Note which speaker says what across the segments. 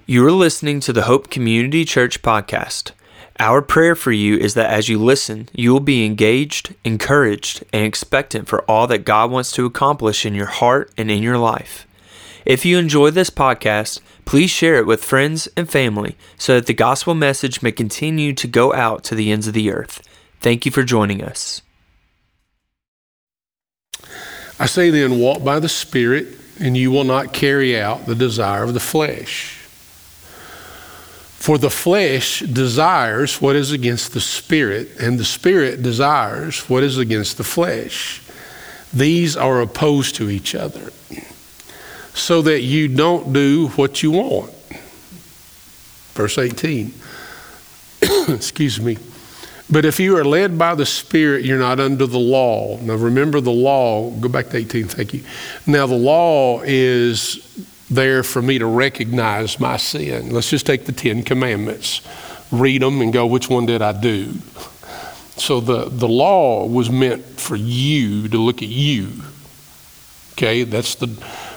Speaker 1: You are listening to the Hope Community Church podcast. Our prayer for you is that as you listen, you will be engaged, encouraged, and expectant for all that God wants to accomplish in your heart and in your life. If you enjoy this podcast, please share it with friends and family so that the gospel message may continue to go out to the ends of the earth. Thank you for joining us.
Speaker 2: I say then, walk by the Spirit, and you will not carry out the desire of the flesh. For the flesh desires what is against the Spirit, and the Spirit desires what is against the flesh. These are opposed to each other, so that you don't do what you want. Verse 18. Excuse me. But if you are led by the Spirit, you're not under the law. Now remember the law. Go back to 18, thank you. Now the law is there for me to recognize my sin. Let's just take the 10 Commandments, read them and go, which one did I do? So the law was meant for you to look at you. Okay, that's the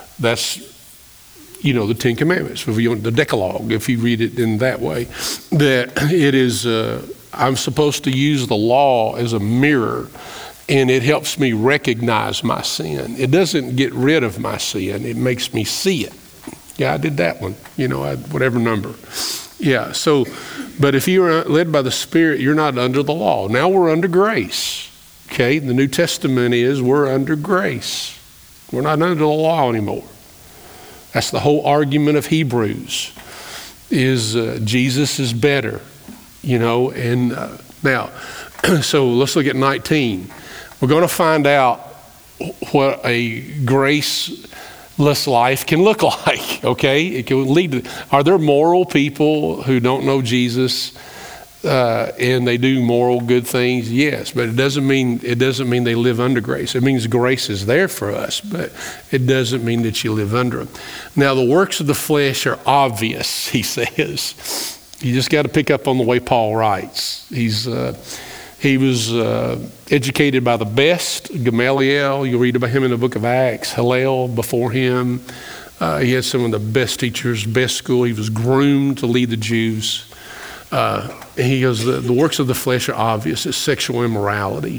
Speaker 2: 10 Commandments, the Decalogue, if you read it in that way, that it is, I'm supposed to use the law as a mirror, and it helps me recognize my sin. It doesn't get rid of my sin, it makes me see it. Yeah, I did that one, whatever number. Yeah, so, but if you're led by the Spirit, you're not under the law. Now we're under grace, okay? The New Testament is we're under grace. We're not under the law anymore. That's the whole argument of Hebrews, is Jesus is better, and now, so let's look at 19. We're going to find out what a graceless life can look like, okay? It can lead to, are there moral people who don't know Jesus and they do moral good things? Yes, but it doesn't mean they live under grace. It means grace is there for us, but it doesn't mean that you live under them. Now, the works of the flesh are obvious, he says. You just got to pick up on the way Paul writes. He was educated by the best, Gamaliel. You'll read about him in the book of Acts. Hillel before him. He had some of the best teachers, best school. He was groomed to lead the Jews. And he goes, the works of the flesh are obvious. It's sexual immorality.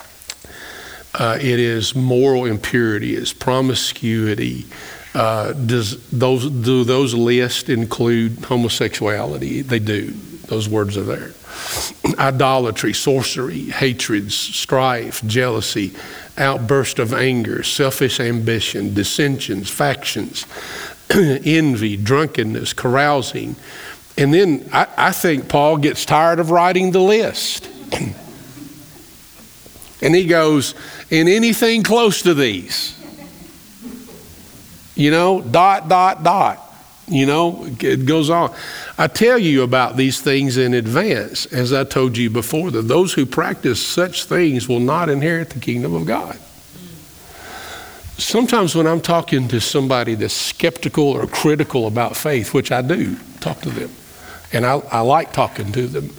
Speaker 2: It is moral impurity. It's promiscuity. Do those lists include homosexuality? They do. Those words are there. Idolatry, sorcery, hatreds, strife, jealousy, outburst of anger, selfish ambition, dissensions, factions, envy, drunkenness, carousing. And then I think Paul gets tired of writing the list. And he goes, and anything close to these. It goes on. I tell you about these things in advance, as I told you before, that those who practice such things will not inherit the kingdom of God. Sometimes when I'm talking to somebody that's skeptical or critical about faith, which I do talk to them, and I like talking to them,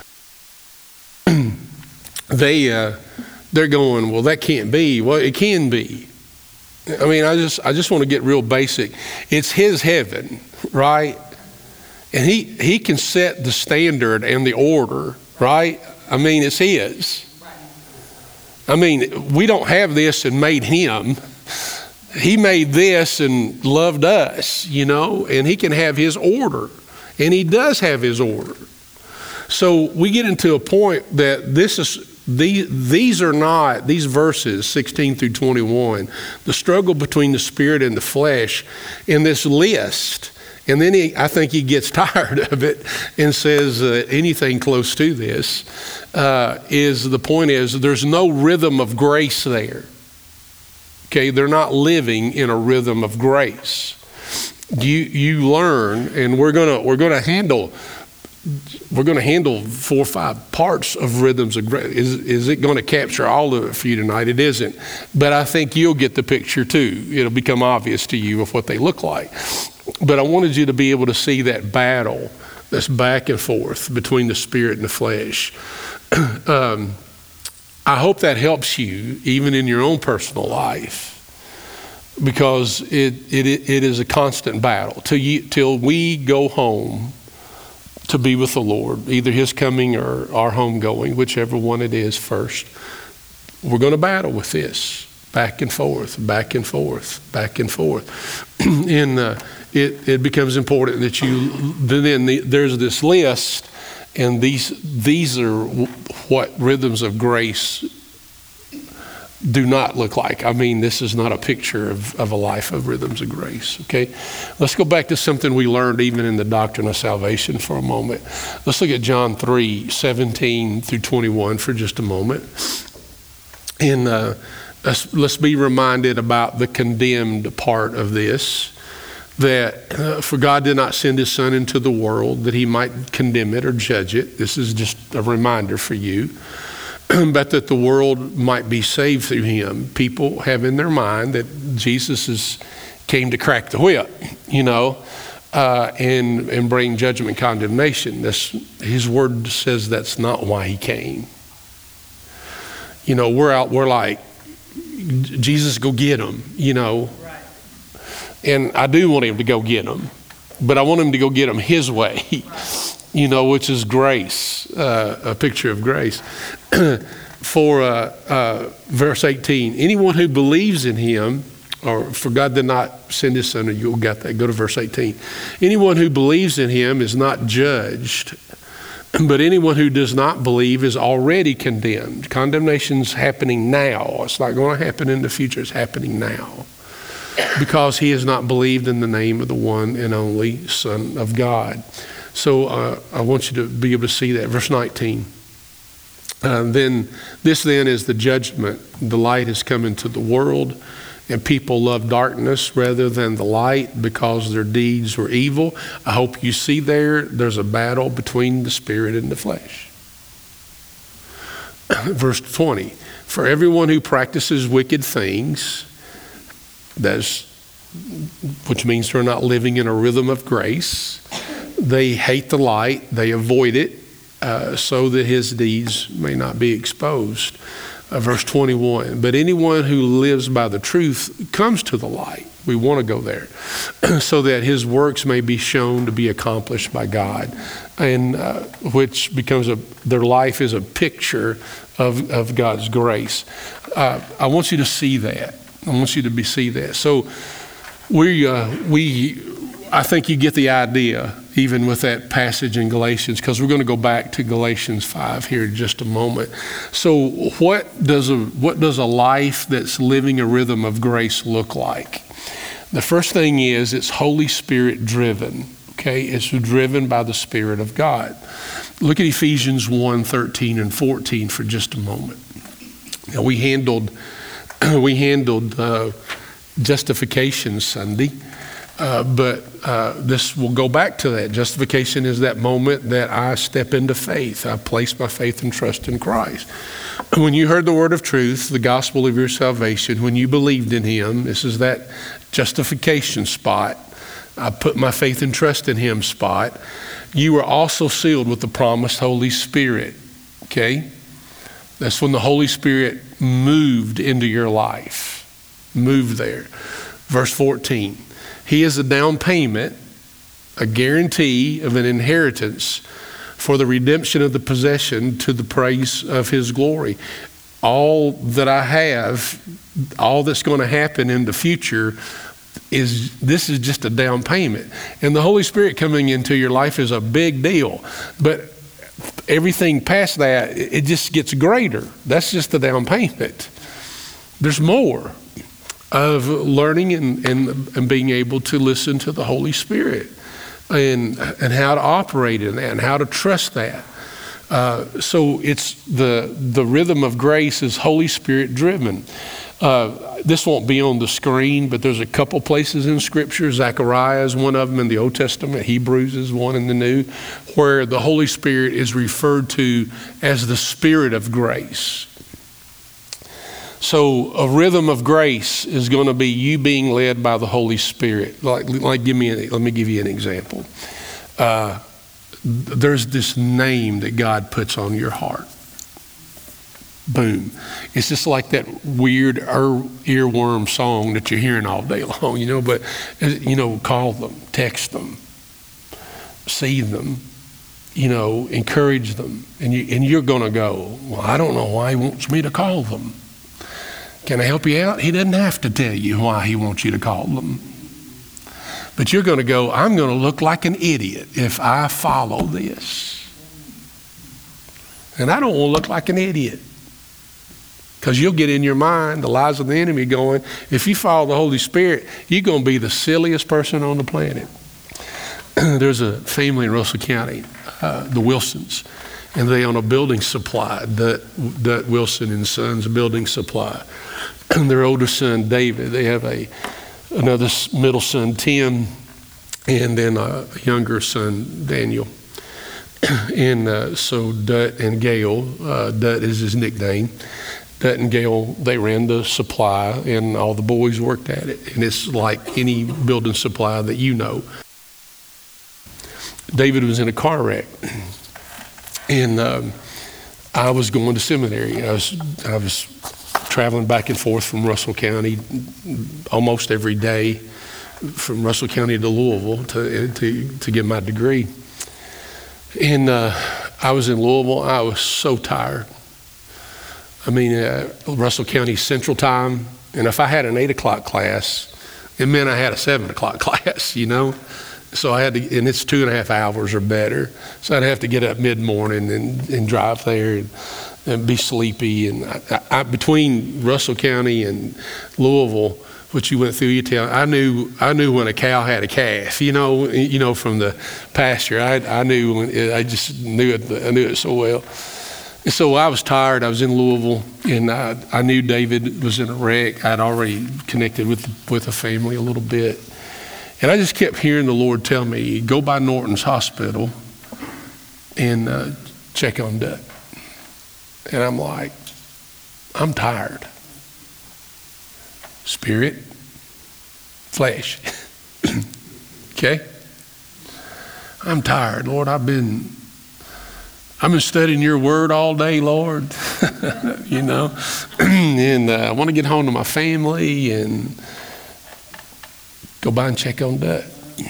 Speaker 2: they're going, well, that can't be. Well, it can be. I mean, I just want to get real basic. It's his heaven, right? And he can set the standard and the order, right? I mean, it's his. I mean, we don't have this and made him. He made this and loved us, and he can have his order. And he does have his order. So we get into a point that these are not, these verses 16 through 21, the struggle between the Spirit and the flesh in this list. And then I think he gets tired of it and says anything close to this the point is there's no rhythm of grace there. Okay, they're not living in a rhythm of grace. You learn, and we're gonna handle 4 or 5 parts of rhythms of grace. Is it going to capture all of it for you tonight? It isn't. But I think you'll get the picture too. It'll become obvious to you of what they look like. But I wanted you to be able to see that battle that's back and forth between the Spirit and the flesh. I hope that helps you even in your own personal life. because it is a constant battle till we go home to be with the Lord, either His coming or our homegoing, whichever one it is first. We're going to battle with this back and forth, back and forth, back and forth. And it becomes important that there's this list, and these are what rhythms of grace do not look like. I mean, this is not a picture of a life of rhythms of grace, okay? Let's go back to something we learned even in the doctrine of salvation for a moment. Let's look at John 3:17 through 21 for just a moment. And let's be reminded about the condemned part of this, that for God did not send His Son into the world that He might condemn it or judge it. This is just a reminder for you. But that the world might be saved through Him. People have in their mind that Jesus came to crack the whip, and bring judgment and condemnation. His word says that's not why He came. We're like, Jesus, go get them, Right. And I do want Him to go get them, but I want Him to go get them His way. Right. Which is grace, a picture of grace. For verse 18, anyone who believes in Him, or for God did not send His Son, or you'll get that, go to verse 18. Anyone who believes in Him is not judged, but anyone who does not believe is already condemned. Condemnation's happening now. It's not going to happen in the future. It's happening now. Because he has not believed in the name of the one and only Son of God. So I want you to be able to see that. Verse 19. Then is the judgment. The light has come into the world, and people love darkness rather than the light because their deeds were evil. I hope you see there's a battle between the spirit and the flesh. Verse 20. For everyone who practices wicked things, which means they're not living in a rhythm of grace, they hate the light, they avoid it, so that his deeds may not be exposed. Verse 21, but anyone who lives by the truth comes to the light. We want to go there. So that his works may be shown to be accomplished by God. And which becomes their life is a picture of God's grace. I want you to see that. I want you to see that. So I think you get the idea, even with that passage in Galatians, because we're going to go back to Galatians 5 here in just a moment. So what does a life that's living a rhythm of grace look like? The first thing is it's Holy Spirit driven. Okay, it's driven by the Spirit of God. Look at Ephesians 1:13 and 14 for just a moment. Now we handled justification Sunday. But this will go back to that. Justification is that moment that I step into faith. I place my faith and trust in Christ. When you heard the word of truth, the gospel of your salvation, when you believed in Him, this is that justification spot. I put my faith and trust in Him spot. You were also sealed with the promised Holy Spirit. Okay? That's when the Holy Spirit moved into your life. Moved there. Verse 14. He is a down payment, a guarantee of an inheritance for the redemption of the possession to the praise of His glory. All that I have, all that's going to happen in the future this is just a down payment. And the Holy Spirit coming into your life is a big deal. But everything past that, it just gets greater. That's just the down payment. There's more of learning and being able to listen to the Holy Spirit and how to operate in that and how to trust that. So it's the rhythm of grace is Holy Spirit driven. This won't be on the screen, but there's a couple places in Scripture. Zechariah is one of them in the Old Testament. Hebrews is one in the New, where the Holy Spirit is referred to as the Spirit of grace. So a rhythm of grace is going to be you being led by the Holy Spirit. Let me give you an example. There's this name that God puts on your heart. Boom. It's just like that weird earworm song that you're hearing all day long, but, call them, text them, see them, encourage them. And you're going to go, well, I don't know why he wants me to call them. Can I help you out? He doesn't have to tell you why he wants you to call them. But you're going to go, I'm going to look like an idiot if I follow this. And I don't want to look like an idiot. Because you'll get in your mind the lies of the enemy going, if you follow the Holy Spirit, you're going to be the silliest person on the planet. There's a family in Russell County, the Wilsons, and they own a building supply, Dut Wilson and Sons Building Supply. And their older son, David, they have another middle son, Tim, and then a younger son, Daniel. And so Dut and Gail, Dut is his nickname, Dut and Gail, they ran the supply, and all the boys worked at it. And it's like any building supply that you know. David was in a car wreck, and I was going to seminary. I was traveling back and forth from Russell County almost every day, from Russell County to Louisville to get my degree. And I was in Louisville. I was so tired. I mean, Russell County Central Time, and if I had an 8 o'clock class, it meant I had a 7 o'clock class, So I had to, and it's 2.5 hours or better. So I'd have to get up mid-morning and drive there and be sleepy. And I between Russell County and Louisville, which you went through, I knew when a cow had a calf, from the pasture. I knew I just knew it. I knew it so well. And so I was tired. I was in Louisville, and I knew David was in a wreck. I'd already connected with the family a little bit. And I just kept hearing the Lord tell me, go by Norton's Hospital and check on Dut. And I'm like, I'm tired. Spirit, flesh. Okay? I'm tired, Lord. I've been studying your word all day, Lord. And I want to get home to my family and go by and check on Dut.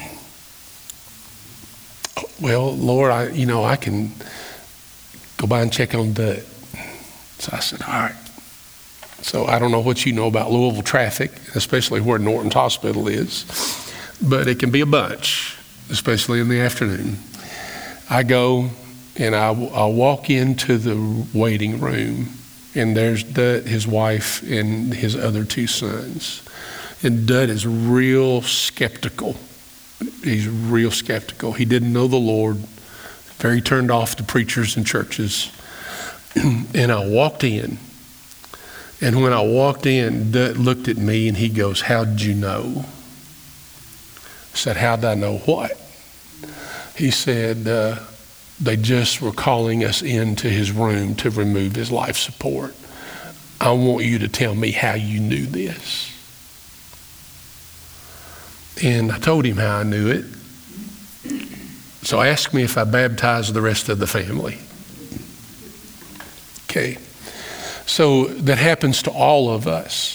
Speaker 2: Well, Lord, I can go by and check on Dut. So I said, all right. So I don't know what you know about Louisville traffic, especially where Norton's Hospital is, but it can be a bunch, especially in the afternoon. I go and I'll walk into the waiting room, and there's Dut, his wife, and his other 2 sons. And Dut is real skeptical. He's real skeptical. He didn't know the Lord, very turned off to preachers and churches. And I walked in. And when I walked in, Dut looked at me and he goes, how did you know? I said, how did I know what? He said, they just were calling us into his room to remove his life support. I want you to tell me how you knew this. And I told him how I knew it. So ask me if I baptized the rest of the family. Okay. So that happens to all of us.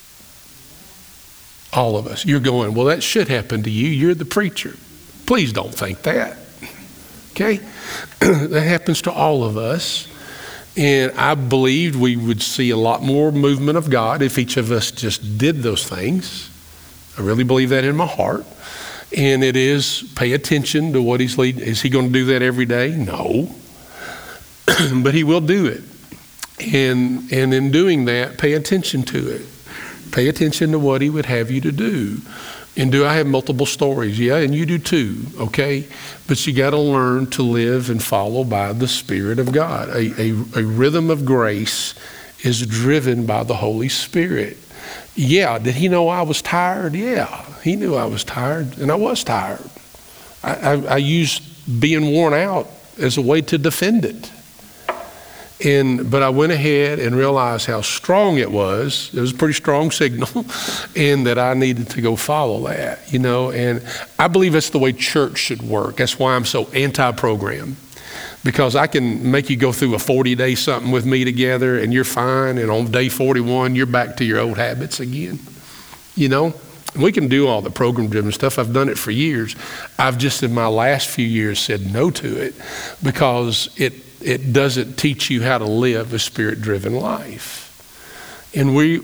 Speaker 2: All of us. You're going, well, that should happen to you. You're the preacher. Please don't think that. Okay? That happens to all of us. And I believed we would see a lot more movement of God if each of us just did those things. I really believe that in my heart. And it is pay attention to what he's leading. Is he going to do that every day? No. But he will do it. And in doing that, pay attention to it. Pay attention to what he would have you to do. And do I have multiple stories? Yeah, and you do too, okay? But you got to learn to live and follow by the Spirit of God. A rhythm of grace is driven by the Holy Spirit. Yeah, did he know I was tired? Yeah, he knew I was tired, and I was tired. I used being worn out as a way to defend it. But I went ahead and realized how strong it was. It was a pretty strong signal, and that I needed to go follow that, And I believe that's the way church should work. That's why I'm so anti-program. Because I can make you go through a 40-day something with me together and you're fine, and on day 41, you're back to your old habits again. You know, we can do all the program-driven stuff. I've done it for years. I've just in my last few years said no to it because it doesn't teach you how to live a Spirit-driven life. And we're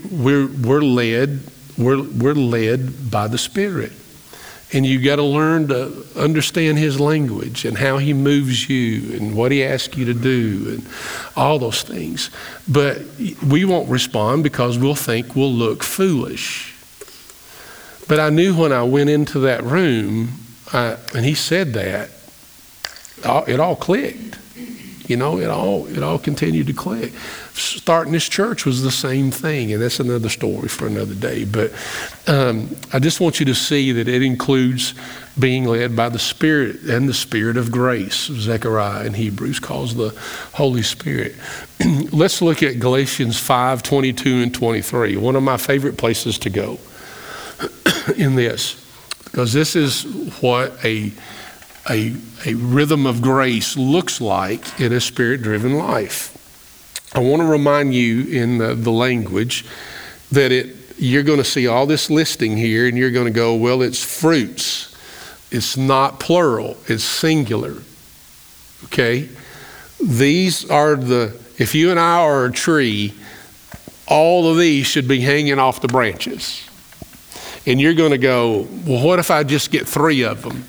Speaker 2: led by the Spirit. And you got to learn to understand His language and how He moves you and what He asks you to do and all those things. But we won't respond because we'll think we'll look foolish. But I knew when I went into that room, and He said that, it all clicked. You know, it all continued to click. Starting this church was the same thing, and that's another story for another day. But I just want you to see that it includes being led by the Spirit and the Spirit of grace. Zechariah in Hebrews calls the Holy Spirit. Let's look at Galatians 5:22 and 23. One of my favorite places to go in this, because this is what a rhythm of grace looks like in a Spirit-driven life. I want to remind you in the language that you're going to see all this listing here, and you're going to go, well, it's fruits. It's not plural. It's singular. Okay? These are if you and I are a tree, all of these should be hanging off the branches. And you're going to go, well, what if I just get 3 of them?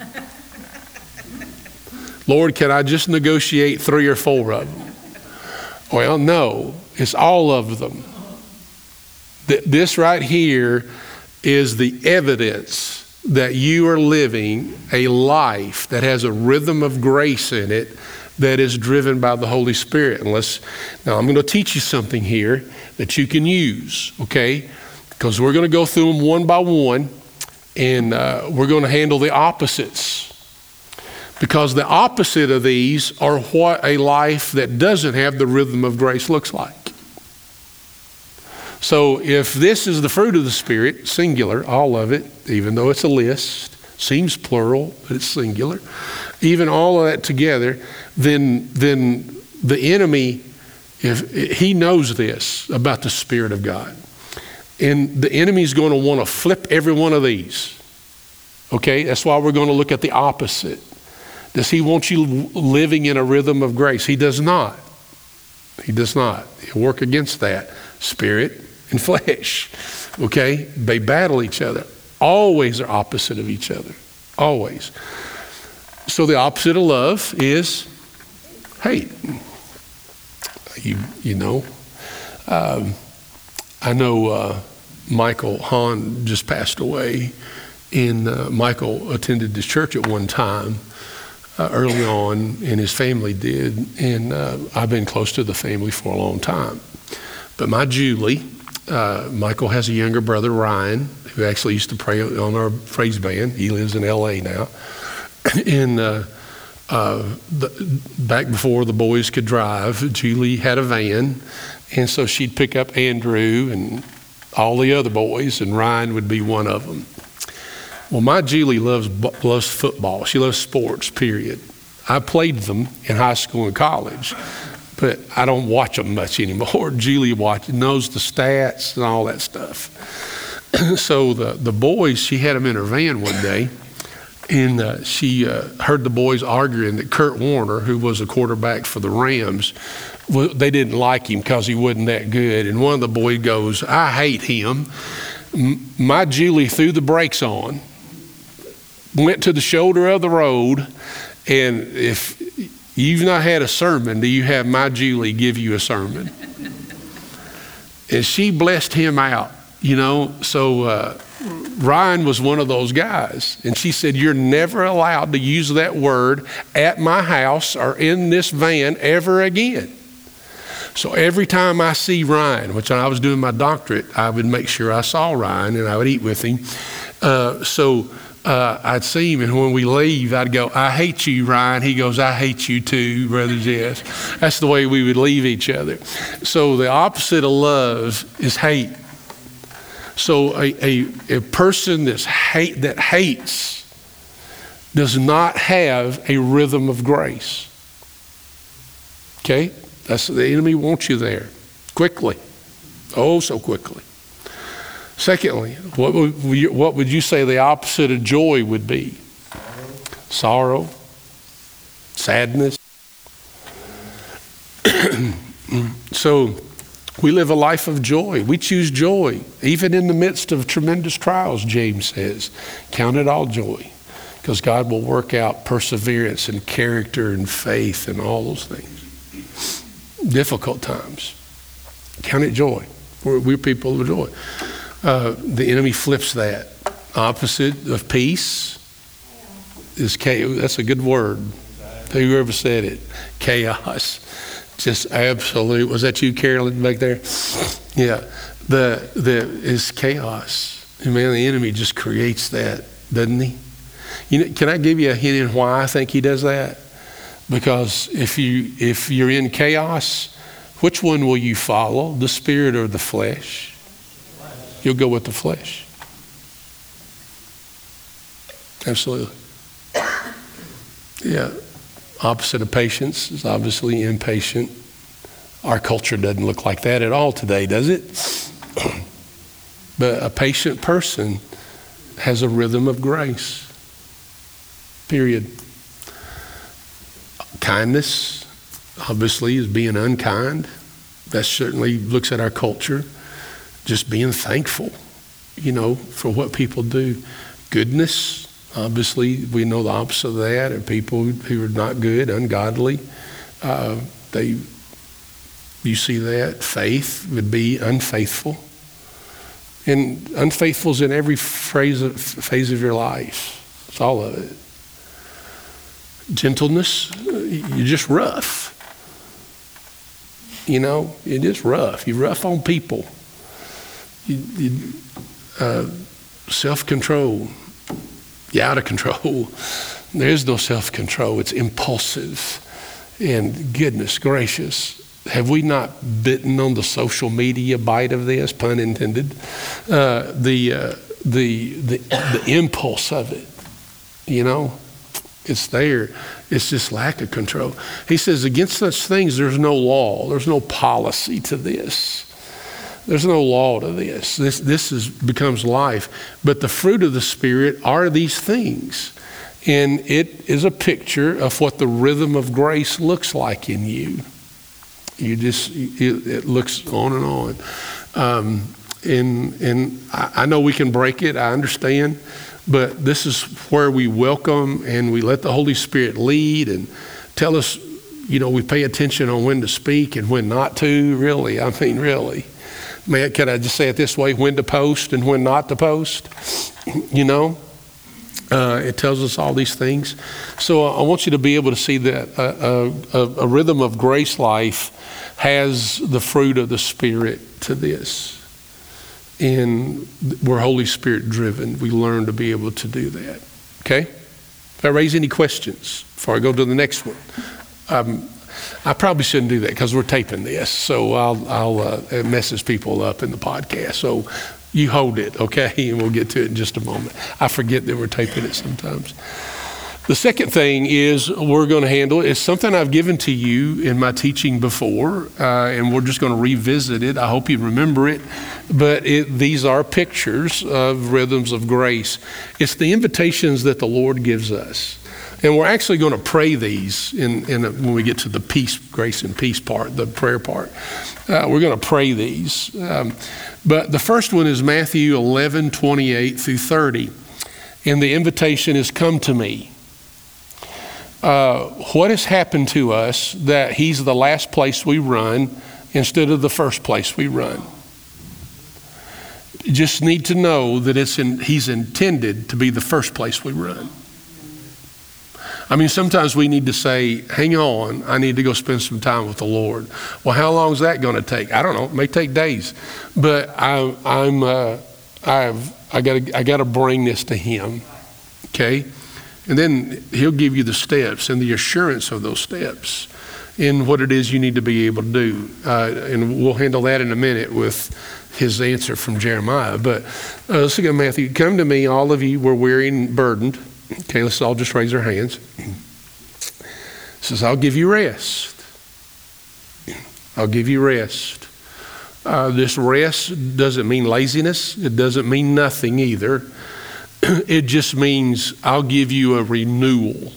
Speaker 2: Lord, can I just negotiate 3 or 4 of them? Well, no, it's all of them. This right here is the evidence that you are living a life that has a rhythm of grace in it that is driven by the Holy Spirit. Now I'm going to teach you something here that you can use, okay? Because we're going to go through them one by one, and we're going to handle the opposites. Because the opposite of these are what a life that doesn't have the rhythm of grace looks like. So if this is the fruit of the Spirit, singular, all of it, even though it's a list, seems plural, but it's singular, even all of that together, then the enemy, if he knows this about the Spirit of God, and the enemy is going to want to flip every one of these. Okay, that's why we're going to look at the opposite. Does he want you living in a rhythm of grace? He does not. He does not. He'll work against that. Spirit and flesh. Okay? They battle each other. Always are opposite of each other. Always. So the opposite of love is hate. You know. I know Michael Hahn just passed away, and Michael attended this church at one time. Early on, and his family did, and I've been close to the family for a long time. But my Julie, Michael has a younger brother, Ryan, who actually used to pray on our praise band. He lives in L.A. now. And back before the boys could drive, Julie had a van, and so she'd pick up Andrew and all the other boys, and Ryan would be one of them. Well, my Julie loves football. She loves sports, period. I played them in high school and college, but I don't watch them much anymore. Julie knows the stats and all that stuff. So the boys, she had them in her van one day, and she heard the boys arguing that Kurt Warner, who was a quarterback for the Rams, they didn't like him because he wasn't that good. And one of the boys goes, I hate him. My Julie threw the brakes on, went to the shoulder of the road, and if you've not had a sermon, do you have my Julie give you a sermon? And she blessed him out, you know. So Ryan was one of those guys, and she said, you're never allowed to use that word at my house or in this van ever again. So every time I see Ryan, which I was doing my doctorate, I would make sure I saw Ryan and I would eat with him. I'd see him, and when we leave, I'd go, I hate you, Ryan. He goes, I hate you too, Brother Jess. That's the way we would leave each other. So the opposite of love is hate. So a person that hates does not have a rhythm of grace. Okay? The enemy wants you there quickly. Oh, so quickly. Secondly, what would you say the opposite of joy would be? Sorrow, sadness. So we live a life of joy. We choose joy, even in the midst of tremendous trials, James says. Count it all joy, because God will work out perseverance and character and faith and all those things. Difficult times. Count it joy. We're people of joy. The enemy flips that. Opposite of peace is chaos. That's a good word. Whoever said it. Chaos. Just absolute. Was that you, Carolyn, back there? Yeah. Is chaos. And man, the enemy just creates that, doesn't he? Can I give you a hint in why I think he does that? Because if you're in chaos, which one will you follow? The spirit or the flesh? You'll go with the flesh. Absolutely. Yeah. Opposite of patience is obviously impatient. Our culture doesn't look like that at all today, does it? But a patient person has a rhythm of grace. Period. Kindness, obviously, is being unkind. That certainly looks at our culture. Just being thankful, for what people do. Goodness, obviously, we know the opposite of that. Are people who are not good, ungodly. You see that. Faith would be unfaithful. And unfaithful is in every phase of your life. It's all of it. Gentleness, you're just rough. You're just rough. You're rough on people. Self-control. You're out of control. There is no self-control. It's impulsive. And goodness gracious, have we not bitten on the social media bite of this, pun intended? The impulse of it, it's there. It's just lack of control. He says, against such things, there's no law. There's no policy to this. There's no law to this. This becomes life. But the fruit of the Spirit are these things. And it is a picture of what the rhythm of grace looks like in you. It looks on and on. And I know we can break it. I understand. But this is where we welcome and we let the Holy Spirit lead and tell us, we pay attention on when to speak and when not to, really. I mean, really. Man, can I just say it this way? When to post and when not to post? It tells us all these things. So I want you to be able to see that a rhythm of grace life has the fruit of the Spirit to this. And we're Holy Spirit driven. We learn to be able to do that. Okay? If I raise any questions before I go to the next one. I probably shouldn't do that because we're taping this. So it messes people up in the podcast. So you hold it, okay? And we'll get to it in just a moment. I forget that we're taping it sometimes. The second thing is we're going to handle it. It's something I've given to you in my teaching before, and we're just going to revisit it. I hope you remember it. But these are pictures of rhythms of grace. It's the invitations that the Lord gives us. And we're actually going to pray these when we get to the peace, grace, and peace part, the prayer part. We're going to pray these. But the first one is Matthew 11:28 through 30. And the invitation is, come to me. What has happened to us that he's the last place we run instead of the first place we run? You just need to know that he's intended to be the first place we run. I mean, sometimes we need to say, hang on, I need to go spend some time with the Lord. Well, how long is that going to take? I don't know. It may take days. But I got to bring this to him. Okay? And then he'll give you the steps and the assurance of those steps in what it is you need to be able to do. And we'll handle that in a minute with his answer from Jeremiah. But let's look at Matthew. Come to me, all of you who are weary and burdened. Okay, let's all just raise our hands. It says, I'll give you rest. I'll give you rest. This rest doesn't mean laziness. It doesn't mean nothing either. It just means I'll give you a renewal.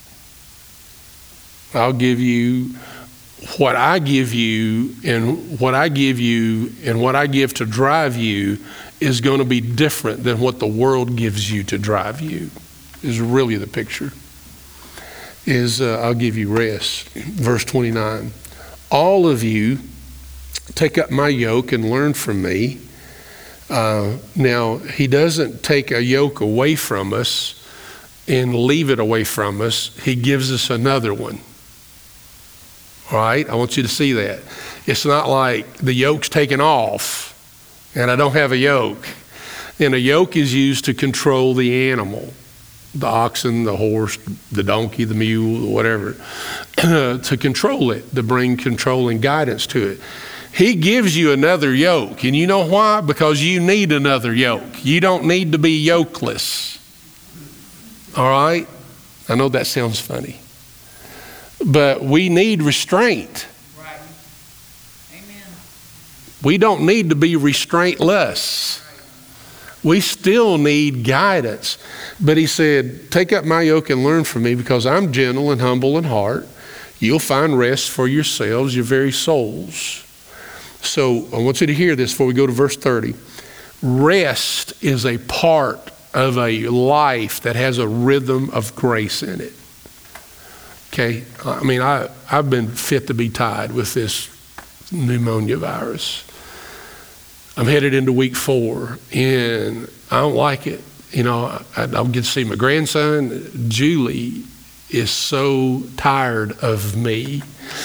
Speaker 2: I'll give you what I give you, and what I give you and what I give to drive you is going to be different than what the world gives you to drive you, is really the picture. I'll give you rest. Verse 29. All of you take up my yoke and learn from me. Now, he doesn't take a yoke away from us and leave it away from us. He gives us another one. All right? I want you to see that. It's not like the yoke's taken off and I don't have a yoke. And a yoke is used to control the animal, the oxen, the horse, the donkey, the mule, whatever, to control it, to bring control and guidance to it. He gives you another yoke. And you know why? Because you need another yoke. You don't need to be yokeless. All right? I know that sounds funny. But we need restraint.
Speaker 3: Right. Amen.
Speaker 2: We don't need to be restraintless. We still need guidance. But he said, take up my yoke and learn from me, because I'm gentle and humble in heart. You'll find rest for yourselves, your very souls. So I want you to hear this before we go to verse 30. Rest is a part of a life that has a rhythm of grace in it. Okay, I mean, I've been fit to be tied with this pneumonia virus. I'm headed into week 4, and I don't like it. You know, I don't get to see my grandson. Julie is so tired of me.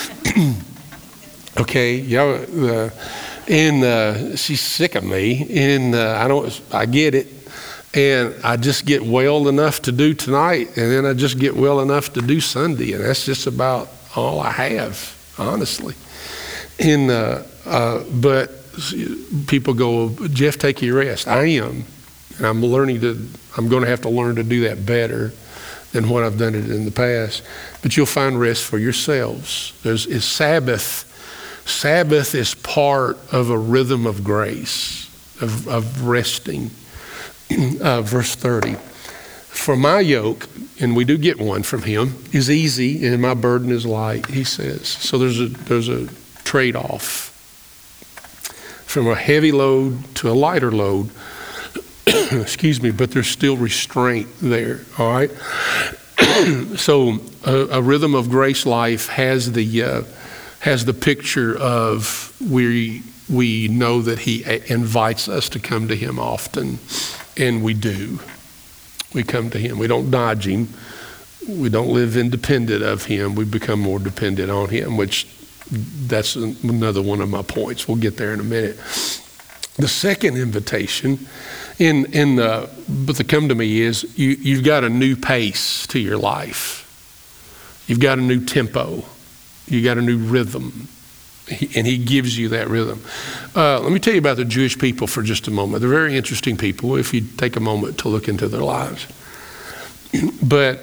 Speaker 2: Okay, y'all, and she's sick of me, and I get it. And I just get well enough to do tonight, and then I just get well enough to do Sunday, and that's just about all I have, honestly. And but people go, Jeff, take your rest. I am, and I'm going to have to learn to do that better than what I've done it in the past. But you'll find rest for yourselves. Is Sabbath. Sabbath is part of a rhythm of grace, of resting. Verse 30, for my yoke, and we do get one from him, is easy and my burden is light, he says. So there's a trade-off from a heavy load to a lighter load. Excuse me, but there's still restraint there, all right? So a rhythm of grace life has the picture of we know that he invites us to come to him often. And we do. We come to him. We don't dodge him. We don't live independent of him. We become more dependent on him, which that's another one of my points. We'll get there in a minute. The second invitation but the come to me is you've got a new pace to your life. You've got a new tempo. You've got a new rhythm. And he gives you that rhythm. Let me tell you about the Jewish people for just a moment. They're very interesting people if you take a moment to look into their lives. But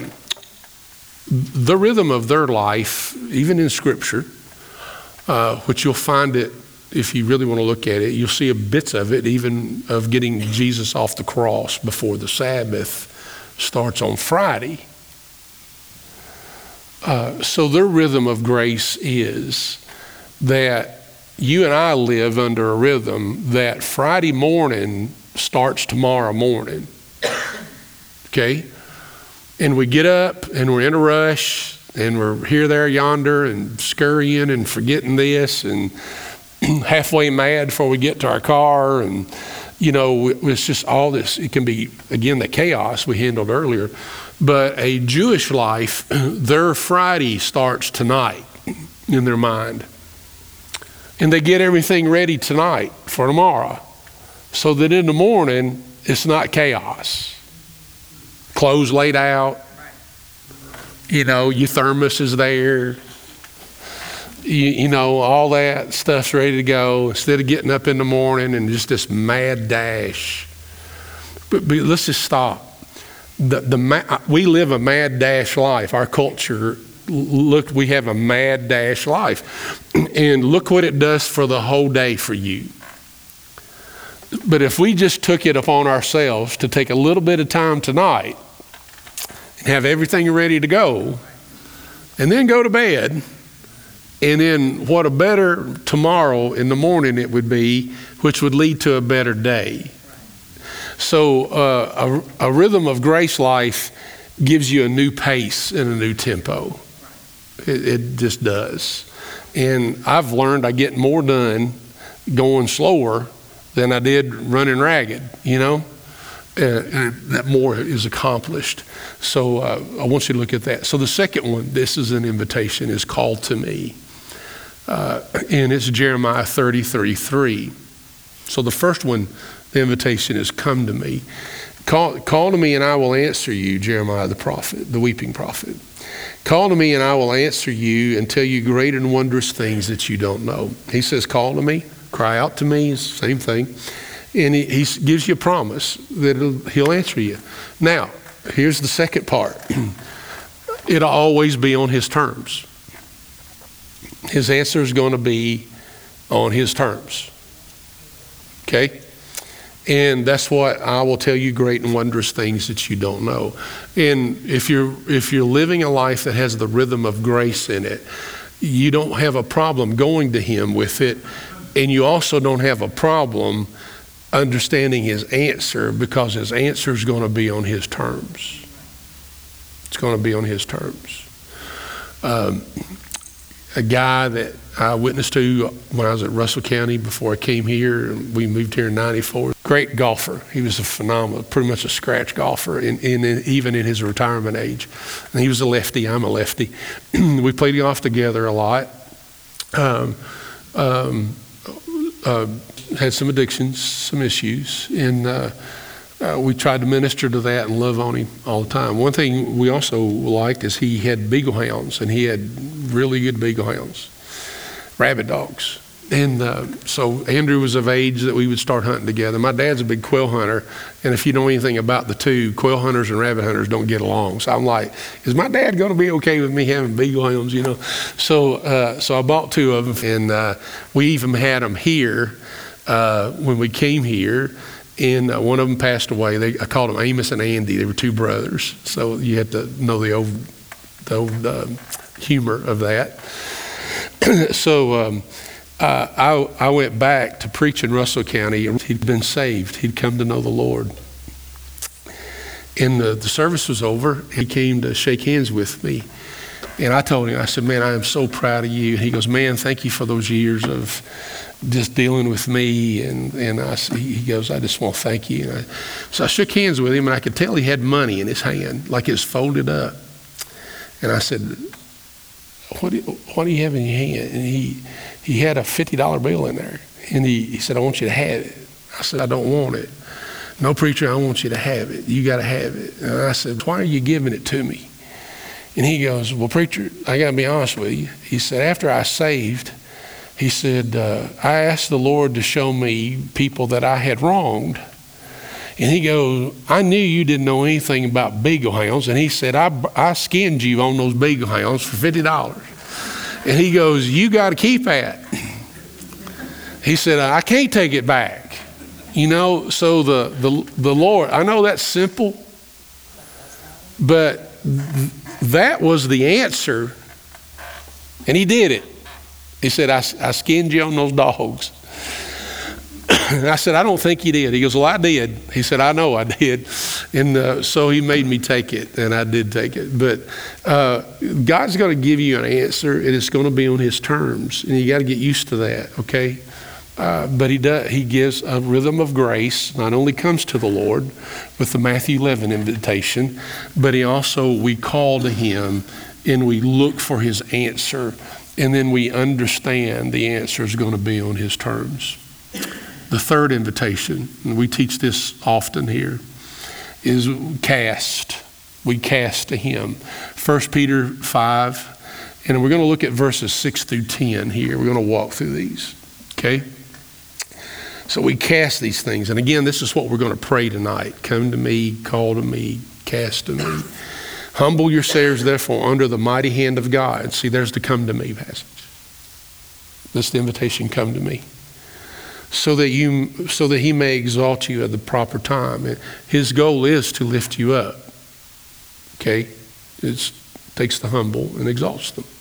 Speaker 2: the rhythm of their life, even in Scripture, which you'll find it, if you really want to look at it, you'll see bits of it, even of getting Jesus off the cross before the Sabbath starts on Friday. So their rhythm of grace is that you and I live under a rhythm that Friday morning starts tomorrow morning. Okay? And we get up and we're in a rush and we're here, there, yonder and scurrying and forgetting this and halfway mad before we get to our car. And, you know, it's just all this. It can be, again, the chaos we handled earlier. But a Jewish life, their Friday starts tonight in their mind. And they get everything ready tonight for tomorrow, so that in the morning, it's not chaos. Clothes laid out, you know, your thermos is there, you know, all that stuff's ready to go, instead of getting up in the morning and just this mad dash. But let's just stop. We live a mad dash life. Our culture look, we have a mad dash life. And look what it does for the whole day for you. But if we just took it upon ourselves to take a little bit of time tonight and have everything ready to go, and then go to bed, and then what a better tomorrow in the morning it would be, which would lead to a better day. So a rhythm of grace life gives you a new pace and a new tempo. It just does. And I've learned I get more done going slower than I did running ragged, you know, and that more is accomplished. So I want you to look at that. So the second one, this is an invitation, is called to me. And it's Jeremiah 30:33. So the first one, the invitation is come to me. Call to me and I will answer you, Jeremiah the prophet, the weeping prophet. Call to me and I will answer you and tell you great and wondrous things that you don't know. He says, call to me, cry out to me, it's the same thing. And he gives you a promise that he'll answer you. Now, here's the second part. It'll always be on his terms. His answer is going to be on his terms. Okay? And that's what I will tell you great and wondrous things that you don't know. And if you're living a life that has the rhythm of grace in it, you don't have a problem going to him with it. And you also don't have a problem understanding his answer, because his answer is going to be on his terms. It's going to be on his terms. A guy that I witnessed to when I was at Russell County before I came here, and we moved here in '94. Great golfer. He was a phenomenal, pretty much a scratch golfer, even in his retirement age. And he was a lefty, I'm a lefty. We played golf together a lot. Had some addictions, some issues, and we tried to minister to that and love on him all the time. One thing we also liked is he had beagle hounds, and he had really good beagle hounds, rabbit dogs. And so Andrew was of age that we would start hunting together. My dad's a big quail hunter, and if you know anything about the two, quail hunters and rabbit hunters don't get along. So I'm like, is my dad going to be okay with me having beagle hounds, you know? So I bought two of them, and we even had them here when we came here. And one of them passed away. I called them Amos and Andy. They were two brothers. So you have to know the old humor of that. So I went back to preach in Russell County. He'd been saved. He'd come to know the Lord. And the service was over. He came to shake hands with me. And I told him, I said, man, I am so proud of you. And he goes, man, thank you for those years of just dealing with me. And he goes, I just want to thank you. So I shook hands with him, and I could tell he had money in his hand, like it was folded up. And I said, what do you have in your hand? And he had a $50 bill in there. And he said, I want you to have it. I said, I don't want it. No, preacher, I want you to have it. You got to have it. And I said, why are you giving it to me? And he goes, well, preacher, I got to be honest with you. He said, after I saved, he said, I asked the Lord to show me people that I had wronged. And he goes, I knew you didn't know anything about beagle hounds. And he said, I skinned you on those beagle hounds for $50. And he goes, you got to keep that. He said, I can't take it back. You know, so the Lord, I know that's simple, but that was the answer, and he did it. He said, I skinned you on those dogs. And I said, I don't think you did. He goes, well, I did. He said, I know I did. And so he made me take it, and I did take it. But God's going to give you an answer, and it's going to be on his terms, and you got to get used to that, okay? But he gives a rhythm of grace, not only comes to the Lord with the Matthew 11 invitation, but we call to him and we look for his answer, and then we understand the answer is going to be on his terms. The third invitation, and we teach this often here, is cast. We cast to him. 1 Peter 5, and we're going to look at verses 6 through 10 here. We're going to walk through these, okay? So we cast these things. And again, this is what we're going to pray tonight. Come to me, call to me, cast to me. Humble yourselves, therefore, under the mighty hand of God. See, there's the come to me passage. That's the invitation, come to me. So that he may exalt you at the proper time. His goal is to lift you up. Okay? It takes the humble and exalts them.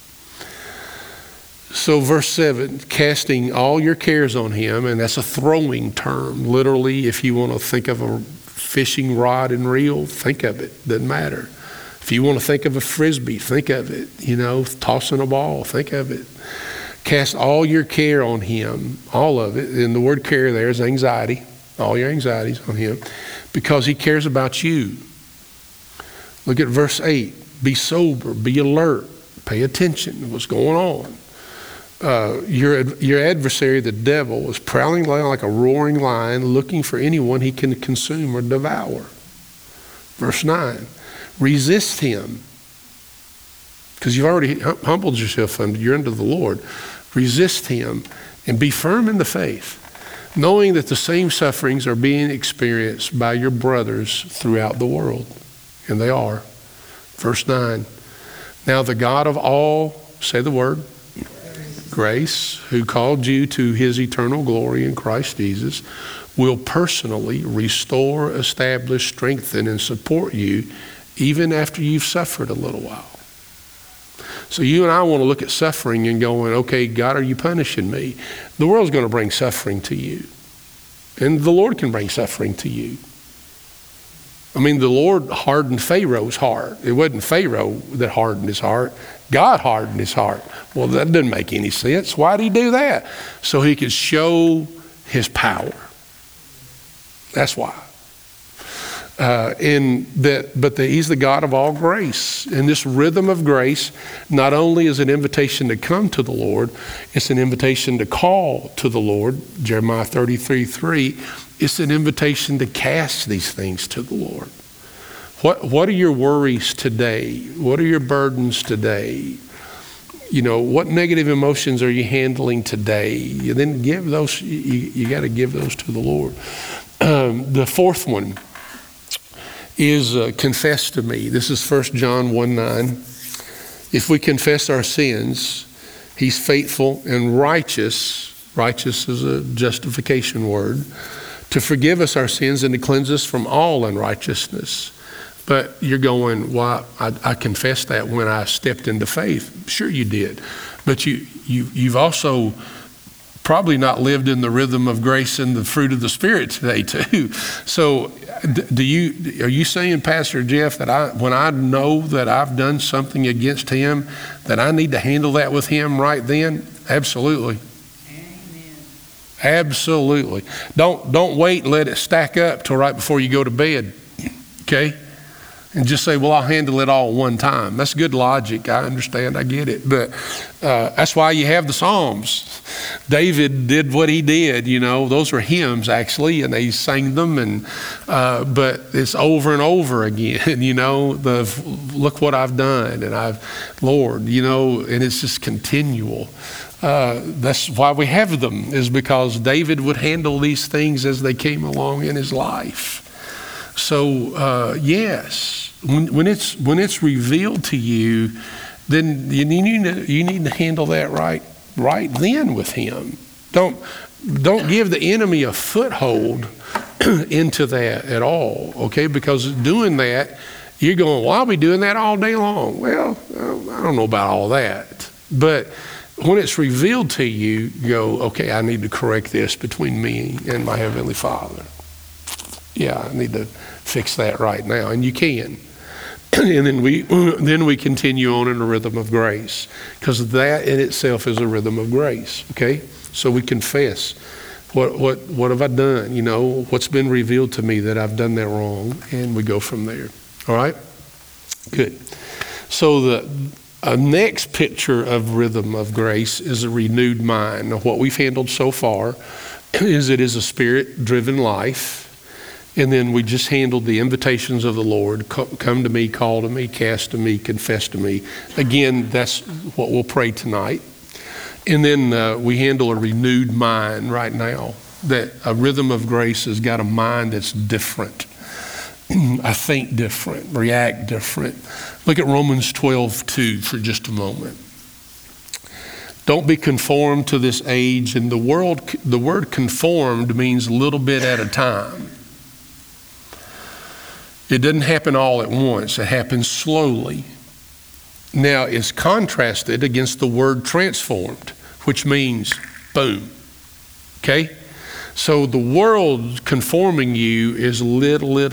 Speaker 2: So verse 7, casting all your cares on him, and that's a throwing term. Literally, if you want to think of a fishing rod and reel, think of it. Doesn't matter. If you want to think of a frisbee, think of it. Tossing a ball, think of it. Cast all your care on him, all of it. And the word care there is anxiety. All your anxieties on him, because he cares about you. Look at verse 8. Be sober, be alert, pay attention to what's going on. Your adversary, the devil, is prowling around like a roaring lion, looking for anyone he can consume or devour. Verse 9. Resist him. Because you've already humbled yourself, you're under the Lord. Resist him and be firm in the faith, knowing that the same sufferings are being experienced by your brothers throughout the world. And they are. Verse 9. Now the God of all, say the word, grace, who called you to his eternal glory in Christ Jesus, will personally restore, establish, strengthen, and support you even after you've suffered a little while. So you and I want to look at suffering and going, okay, God, are you punishing me? The world's going to bring suffering to you. And the Lord can bring suffering to you. I mean, the Lord hardened Pharaoh's heart. It wasn't Pharaoh that hardened his heart. God hardened his heart. Well, that doesn't make any sense. Why did he do that? So he could show his power. That's why. He's the God of all grace. And this rhythm of grace not only is an invitation to come to the Lord, it's an invitation to call to the Lord. Jeremiah 33:3. It's an invitation to cast these things to the Lord. What are your worries today? What are your burdens today? What negative emotions are you handling today? You then give those. You got to give those to the Lord. The fourth one is confess to me. This is 1 John 1:9. If we confess our sins, he's faithful and righteous. Righteous is a justification word. To forgive us our sins and to cleanse us from all unrighteousness. But you're going, well, I confessed that when I stepped into faith. Sure you did. But you've also probably not lived in the rhythm of grace and the fruit of the Spirit today too. So are you saying, Pastor Jeff, that when I know that I've done something against him, that I need to handle that with him right then? Absolutely. Absolutely. Don't wait and let it stack up till right before you go to bed. Okay? And just say, well, I'll handle it all one time. That's good logic. I understand. I get it. But that's why you have the Psalms. David did what he did. Those were hymns actually, and they sang them. But it's over and over again. Look what I've done, and Lord. And it's just continual. That's why we have them, is because David would handle these things as they came along in his life. So yes, when it's revealed to you, then you need to handle that right then with him. Don't give the enemy a foothold into that at all. Okay, because doing that, you're going, well, I'll be doing that all day long. Well, I don't know about all that, but when it's revealed to you, you go, okay, I need to correct this between me and my Heavenly Father. Yeah, I need to fix that right now, and you can. And then we continue on in a rhythm of grace, because that in itself is a rhythm of grace. Okay, so we confess. What have I done? What's been revealed to me that I've done that wrong, and we go from there. All right, good. So the next picture of rhythm of grace is a renewed mind. Now, what we've handled so far is it is a Spirit-driven life. And then we just handled the invitations of the Lord. Come to me, call to me, cast to me, confess to me. Again, that's what we'll pray tonight. And then we handle a renewed mind right now. That a rhythm of grace has got a mind that's different. I think different, react different. Look at Romans 12:2 for just a moment. Don't be conformed to this age. And the word conformed means a little bit at a time. It doesn't happen all at once. It happens slowly. Now, it's contrasted against the word transformed, which means boom. Okay? So the world conforming you is little at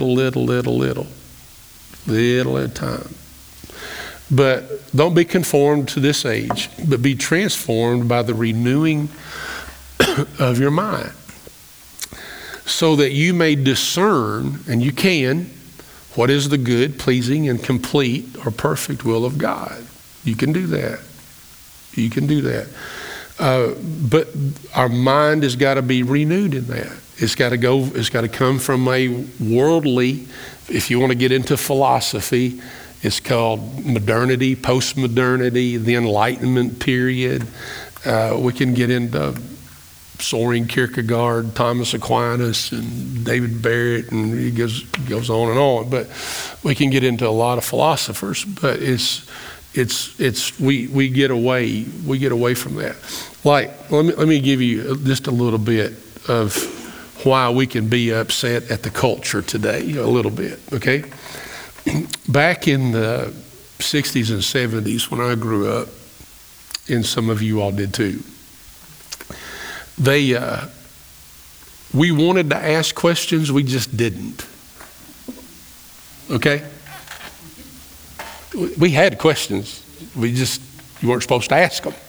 Speaker 2: a time. But don't be conformed to this age, but be transformed by the renewing of your mind, so that you may discern, and you can, what is the good, pleasing, and complete or perfect will of God. You can do that. You can do that. But our mind has got to be renewed in that. It's got to come from a worldly, if you want to get into philosophy, it's called modernity, post-modernity, the Enlightenment period. We can get into Soren Kierkegaard, Thomas Aquinas, and David Barrett, and he goes on and on. But we can get into a lot of philosophers. But we get away from that. Like, let me give you just a little bit of why we can be upset at the culture today, a little bit, okay? Back in the 60s and 70s when I grew up, and some of you all did too, we wanted to ask questions, we just didn't. Okay? We had questions, you weren't supposed to ask them.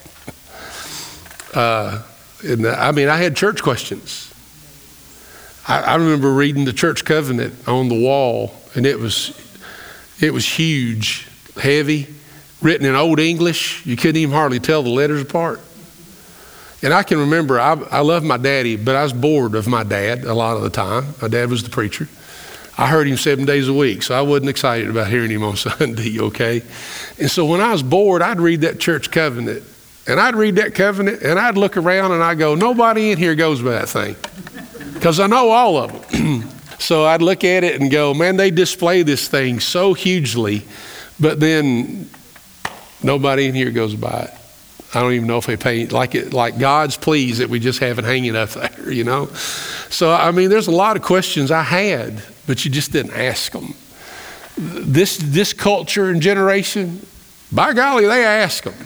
Speaker 2: I had church questions. I remember reading the church covenant on the wall, and it was huge, heavy, written in Old English. You couldn't even hardly tell the letters apart. And I can remember, I loved my daddy, but I was bored of my dad a lot of the time. My dad was the preacher. I heard him 7 days a week, so I wasn't excited about hearing him on Sunday, okay? And so when I was bored, I'd read that church covenant. And I'd read that covenant, and I'd look around, and I'd go, nobody in here goes by that thing. Because I know all of them. So I'd look at it and go, man, they display this thing so hugely, but then nobody in here goes by it. I don't even know if they pay, like God's pleased that we just have it hanging up there, So, there's a lot of questions I had, but you just didn't ask them. This culture and generation, by golly, they ask them.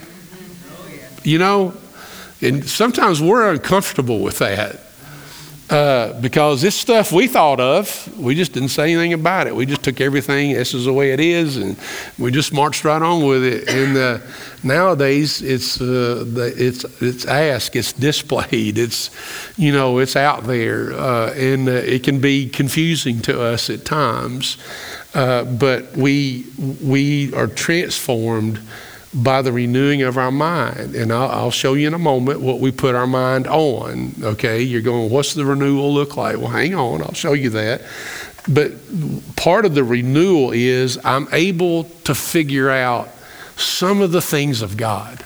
Speaker 2: And sometimes we're uncomfortable with that. Because this stuff we thought of, we just didn't say anything about it. We just took everything, this is the way it is, and we just marched right on with it. And nowadays, it's asked, it's displayed, it's out there, and it can be confusing to us at times. But we are transformed by the renewing of our mind. And I'll show you in a moment what we put our mind on, okay? You're going, what's the renewal look like? Well, hang on, I'll show you that. But part of the renewal is I'm able to figure out some of the things of God.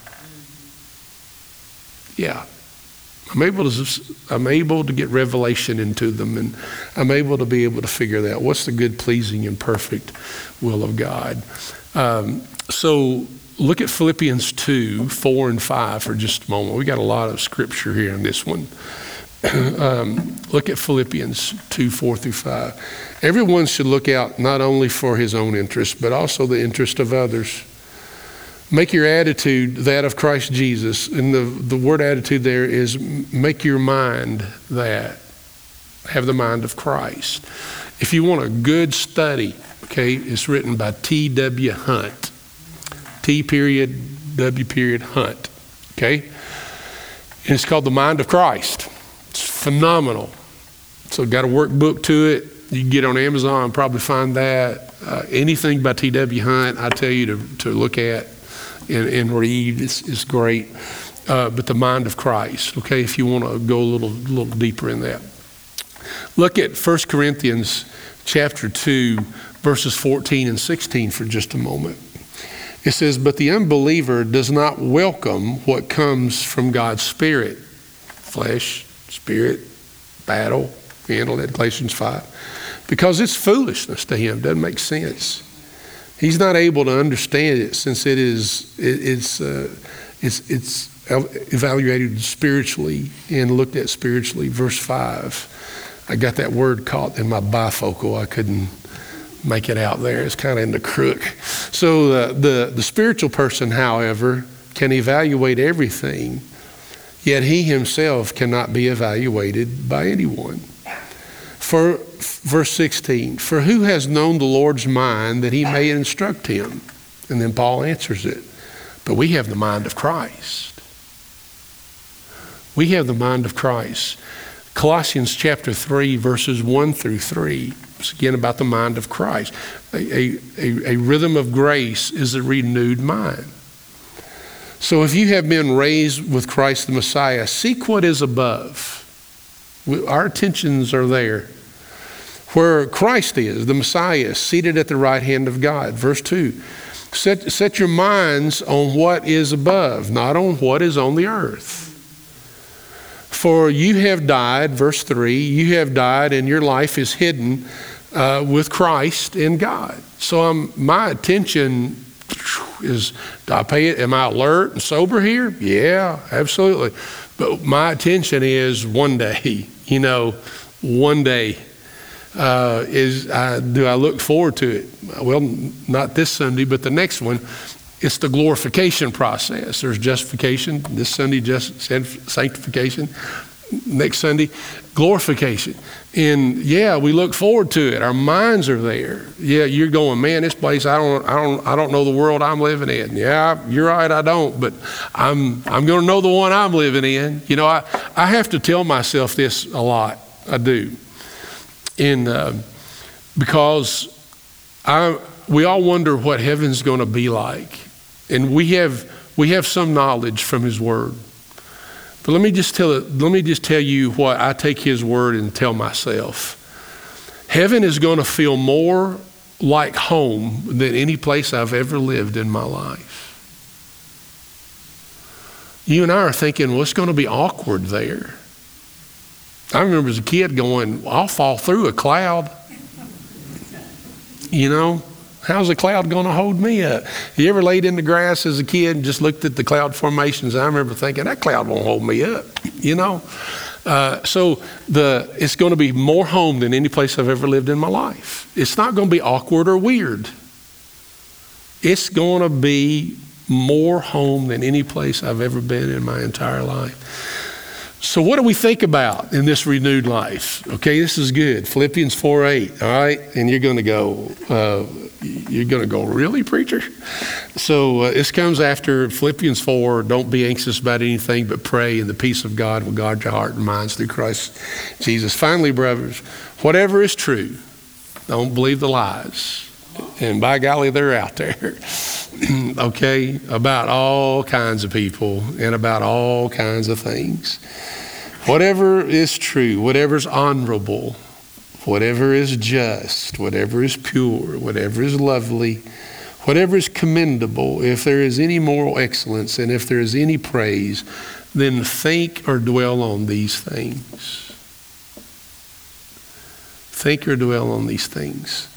Speaker 2: Yeah. I'm able to get revelation into them, and I'm able to be able to figure that. What's the good, pleasing, and perfect will of God? So look at Philippians 2, 4 and 5 for just a moment. We got a lot of scripture here in this one. Look at Philippians 2, 4 through 5. Everyone should look out not only for his own interest, but also the interest of others. Make your attitude that of Christ Jesus. And the word attitude there is make your mind that. Have the mind of Christ. If you want a good study, okay, it's written by T.W. Hunt. T.W. Hunt. Okay? And it's called The Mind of Christ. It's phenomenal. So got a workbook to it. You can get on Amazon and probably find that. Anything by T.W. Hunt, I tell you to look at and read. It's great. But The Mind of Christ, okay, if you want to go a little deeper in that. Look at 1 Corinthians chapter 2, verses 14 and 16 for just a moment. It says, but the unbeliever does not welcome what comes from God's Spirit. Flesh, spirit, battle. We handled that, Galatians 5. because it's foolishness to him. It doesn't make sense. He's not able to understand it since it's evaluated spiritually and looked at spiritually. Verse 5. I got that word caught in my bifocal. I couldn't make it out there. It's kind of in the crook. So the spiritual person, however, can evaluate everything, yet he himself cannot be evaluated by anyone. For verse 16, for who has known the Lord's mind that he may instruct him? And then Paul answers it. But we have the mind of Christ. We have the mind of Christ. Colossians chapter 3, verses 1 through 3. It's again about the mind of Christ. A rhythm of grace is a renewed mind. So if you have been raised with Christ the Messiah, seek what is above. Our attentions are there. Where Christ is, the Messiah, seated at the right hand of God. Verse 2, set your minds on what is above, not on what is on the earth. For you have died, verse 3, you have died and your life is hidden with Christ in God. So my attention is, do I pay it? Am I alert and sober here? Yeah, absolutely. But my attention is one day, one day. Do I look forward to it? Well, not this Sunday, but the next one. It's the glorification process. There's justification. This Sunday, just sanctification. Next Sunday, glorification. And yeah, we look forward to it. Our minds are there. Yeah, you're going, man, this place, I don't know the world I'm living in. Yeah, you're right, I don't, but I'm going to know the one I'm living in. I have to tell myself this a lot. I do. Because we all wonder what heaven's going to be like, and we have some knowledge from His Word. But let me just tell you what I take His Word and tell myself. Heaven is going to feel more like home than any place I've ever lived in my life. You and I are thinking, well, it's going to be awkward there. I remember as a kid going, I'll fall through a cloud. How's a cloud going to hold me up? You ever laid in the grass as a kid and just looked at the cloud formations? I remember thinking, that cloud won't hold me up, So it's going to be more home than any place I've ever lived in my life. It's not going to be awkward or weird. It's going to be more home than any place I've ever been in my entire life. So what do we think about in this renewed life? Okay, this is good. Philippians 4:8, all right? And you're going to go, really, preacher? So this comes after Philippians 4, don't be anxious about anything, but pray, and the peace of God will guard your heart and minds through Christ Jesus. Finally, brothers, whatever is true, don't believe the lies. And by golly, they're out there. Okay, about all kinds of people and about all kinds of things. Whatever is true, whatever is honorable, whatever is just, whatever is pure, whatever is lovely, whatever is commendable, if there is any moral excellence and if there is any praise, then think or dwell on these things. Think or dwell on these things.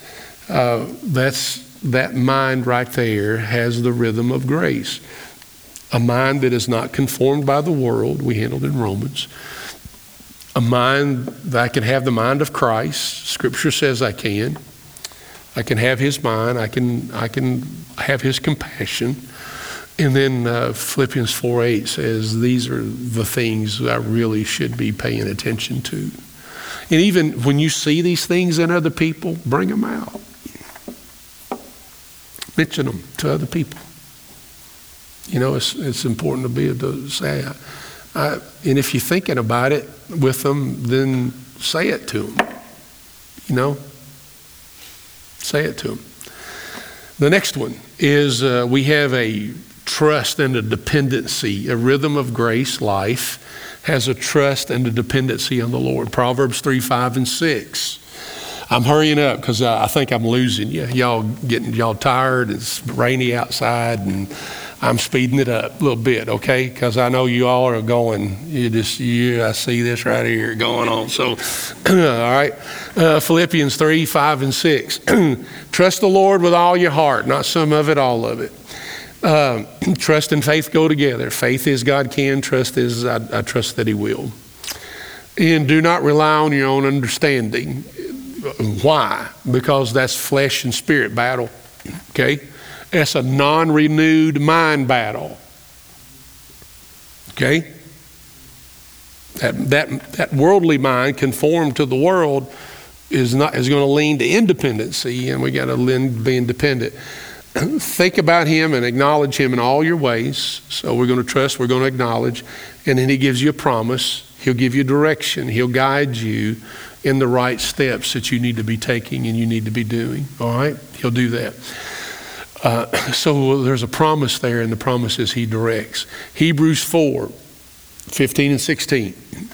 Speaker 2: That mind right there has the rhythm of grace. A mind that is not conformed by the world, we handled in Romans. A mind that I can have the mind of Christ. Scripture says I can. I can have His mind. I can have His compassion. And then Philippians 4:8 says these are the things that I really should be paying attention to. And even when you see these things in other people, bring them out. Mention them to other people. It's important to be able to say, and if you're thinking about it with them, then say it to them. Say it to them. The next one is we have a trust and a dependency. A rhythm of grace life has a trust and a dependency on the Lord. Proverbs 3:5 and 6. I'm hurrying up because I think I'm losing you. Y'all tired. It's rainy outside, and I'm speeding it up a little bit, okay? Because I know you all are going, I see this right here going on. So, all right. Philippians 3, 5, and 6. Trust the Lord with all your heart, not some of it, all of it. Trust and faith go together. Faith is God can, trust is I trust that He will. And do not rely on your own understanding. Why? Because that's flesh and spirit battle, okay? That's a non-renewed mind battle. Okay? That worldly mind conformed to the world is going to lean to independency, and we got to be independent. Think about Him and acknowledge Him in all your ways. So we're going to trust, we're going to acknowledge, and then He gives you a promise. He'll give you direction. He'll guide you in the right steps that you need to be taking and you need to be doing. All right? He'll do that. So there's a promise there, and the promise is He directs. Hebrews 4, 15 and 16.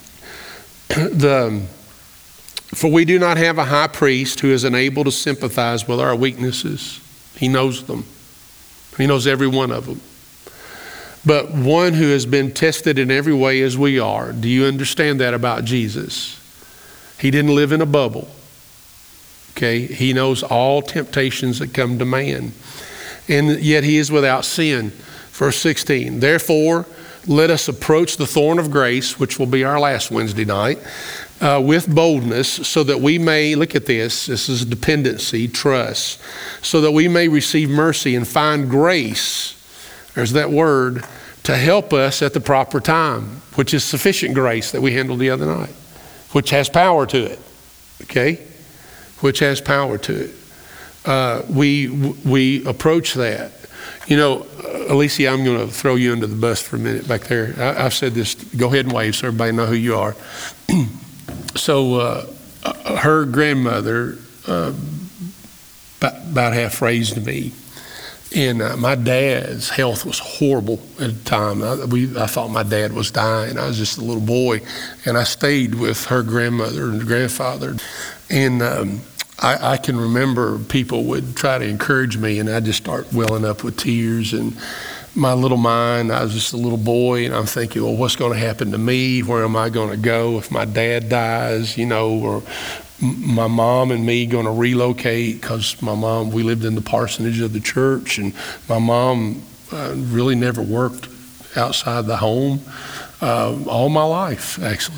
Speaker 2: For we do not have a high priest who is unable to sympathize with our weaknesses. He knows them. He knows every one of them. But one who has been tested in every way as we are. Do you understand that about Jesus? He didn't live in a bubble. Okay? He knows all temptations that come to man. And yet He is without sin. Verse 16, therefore, let us approach the throne of grace, which will be our last Wednesday night, with boldness, so that we may, look at this is dependency, trust, so that we may receive mercy and find grace, there's that word, to help us at the proper time, which is sufficient grace that we handled the other night, which has power to it, okay? Which has power to it. We approach that. You know, Alicia, I'm going to throw you under the bus for a minute back there. I've said this, go ahead and wave so everybody know who you are. So her grandmother about half raised me. And my dad's health was horrible at the time. I thought my dad was dying. I was just a little boy. And I stayed with her grandmother and grandfather. And I can remember people would try to encourage me, and I'd just start welling up with tears. And my little mind, I was just a little boy, and I'm thinking, well, what's going to happen to me? Where am I going to go if my dad dies, you know, or my mom and me going to relocate? Because my mom, we lived in the parsonage of the church, and my mom really never worked outside the home all my life, actually.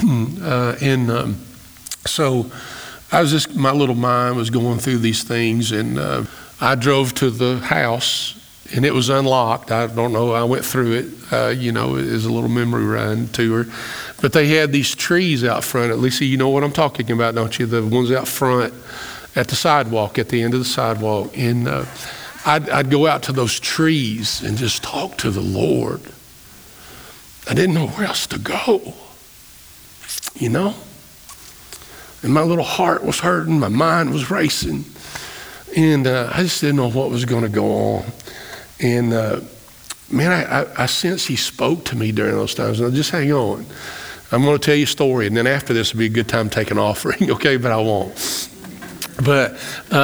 Speaker 2: So I was just, my little mind was going through these things, and I drove to the house, and it was unlocked. I don't know, I went through it, you know, it was a little memory run to her. But they had these trees out front. At least you know what I'm talking about, don't you? The ones out front at the sidewalk, at the end of the sidewalk. And I'd go out to those trees and just talk to the Lord. I didn't know where else to go, you know? And my little heart was hurting, my mind was racing, and I just didn't know what was going to go on. And man, I sense He spoke to me during those times. Now just hang on. I'm going to tell you a story, and then after this will be a good time to take an offering, okay? But I won't. But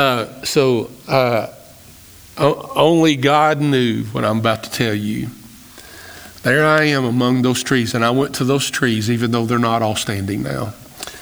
Speaker 2: only God knew what I'm about to tell you. There I am among those trees, and I went to those trees, even though they're not all standing now.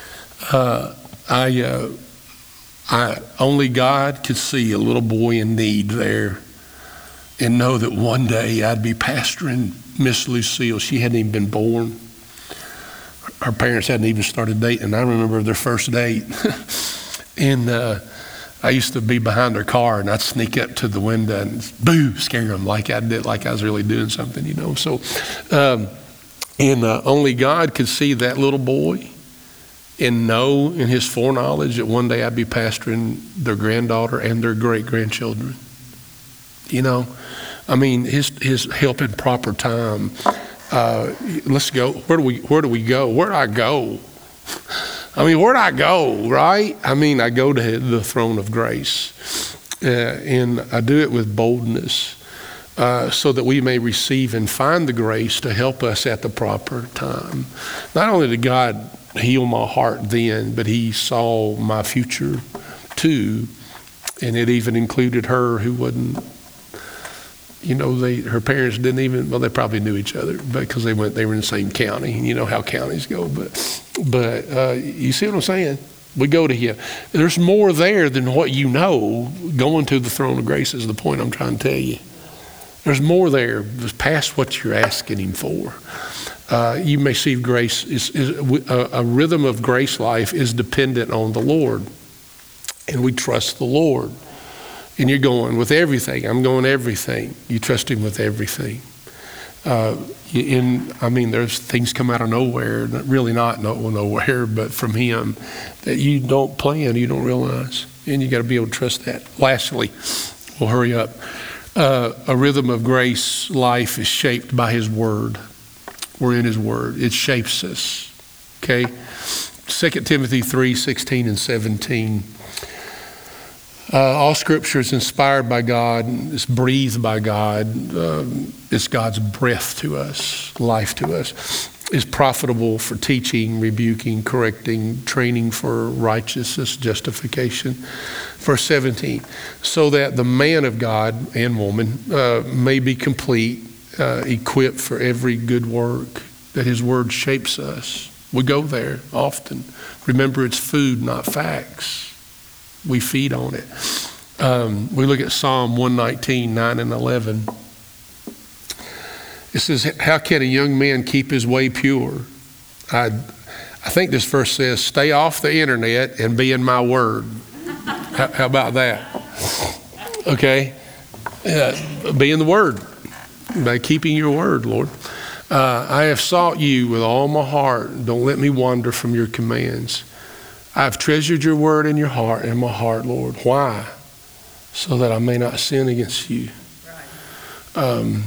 Speaker 2: Only God could see a little boy in need there and know that one day I'd be pastoring Miss Lucille. She hadn't even been born. Her parents hadn't even started dating. I remember their first date. And I used to be behind her car, and I'd sneak up to the window and boo, scare them like I did, like I was really doing something, you know. So, only God could see that little boy and know in His foreknowledge that one day I'd be pastoring their granddaughter and their great-grandchildren. You know, I mean, His help in proper time. Let's go. Where do we go? Where do I go? I mean, where do I go, right? I mean, I go to the throne of grace. And I do it with boldness so that we may receive and find the grace to help us at the proper time. Not only did God heal my heart then, but He saw my future too. And it even included her who wasn't her parents didn't even, well, they probably knew each other because they were in the same county. You know how counties go, but you see what I'm saying? We go to Him. There's more there than what you know. Going to the throne of grace is the point I'm trying to tell you. There's more there past what you're asking Him for. You may see grace a rhythm of grace life is dependent on the Lord, and we trust the Lord. And you're going with everything. I'm going everything. You trust Him with everything. There's things come out of nowhere, really not nowhere, but from Him that you don't plan, you don't realize, and you got to be able to trust that. Lastly, we'll hurry up. A rhythm of grace life is shaped by His Word. We're in His Word. It shapes us. Okay? 2 Timothy 3:16 and 17. All Scripture is inspired by God. It's breathed by God. It's God's breath to us, life to us. It's profitable for teaching, rebuking, correcting, training for righteousness, justification. Verse 17, so that the man of God and woman may be complete, equipped for every good work, that His Word shapes us. We go there often. Remember, it's food, not facts. We feed on it. We look at Psalm 119, 9 and 11. It says, how can a young man keep his way pure? I think this verse says, stay off the internet and be in my Word. How about that? Okay? Be in the Word. By keeping your Word, Lord. I have sought you with all my heart. Don't let me wander from your commands. I've treasured your word in my heart, Lord. Why? So that I may not sin against you. Right.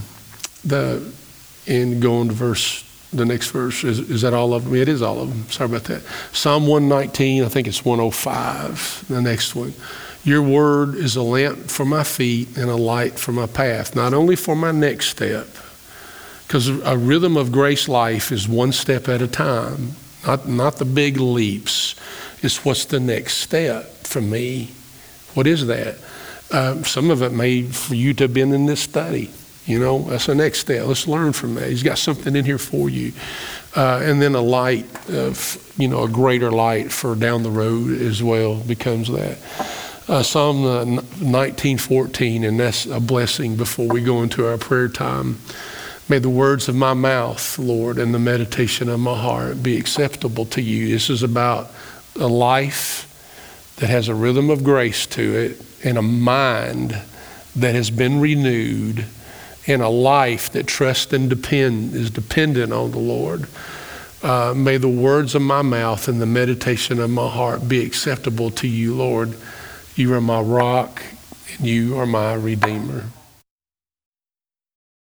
Speaker 2: And going to the next verse, is that all of them? It is all of them. Sorry about that. Psalm 119, I think it's 105, the next one. Your word is a lamp for my feet and a light for my path, not only for my next step, because a rhythm of grace life is one step at a time, not the big leaps. It's what's the next step for me. What is that? Some of it may for you to have been in this study. That's the next step. Let's learn from that. He's got something in here for you. And then a light, a greater light for down the road as well becomes that. Psalm 19:14, and that's a blessing before we go into our prayer time. May the words of my mouth, Lord, and the meditation of my heart be acceptable to you. This is about a life that has a rhythm of grace to it, and a mind that has been renewed, and a life that trusts and is dependent on the Lord. May the words of my mouth and the meditation of my heart be acceptable to you, Lord. You are my rock, and you are my Redeemer.